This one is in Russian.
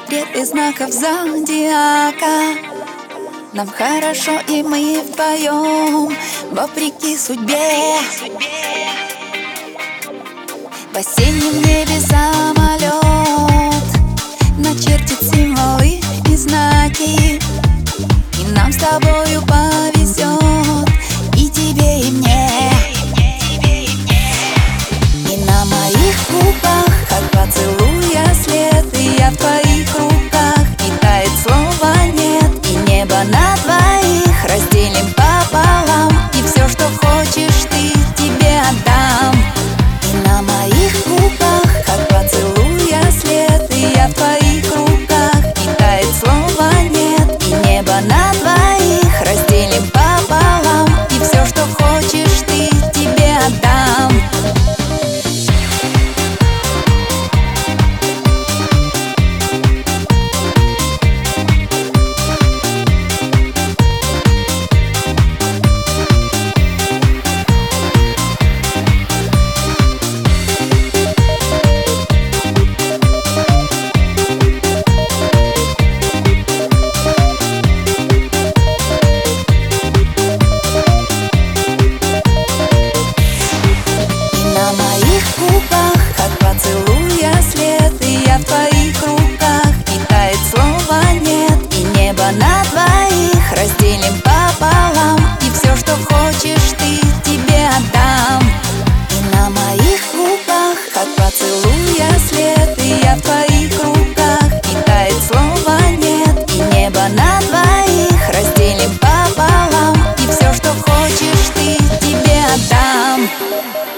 портреты знаков зодиака. Нам хорошо, и мы вдвоем, вопреки судьбе. В осеннем небе самолет начертит символы и знаки, и нам с тобою повезет, и тебе, и мне. И на моих губах, как поцелуя след, и я в твоих руках, и тает слова нет, и небо на двоих разделим пополам, и все, что хочешь, ты тебе отдам. И на моих губах, как поцелуя след, и я в твоих руках, и тает слова нет, и небо на двоих разделим пополам, и все, что хочешь, ты тебе отдам. Как поцелуя след, и я в твоих руках, и тает слова нет, и небо на двоих разделим пополам, и все, что хочешь, ты тебе отдам. И на моих губах, как поцелуя след, и я в твоих руках, и тает слова нет, и небо на двоих разделим пополам, и все, что хочешь, ты тебе отдам.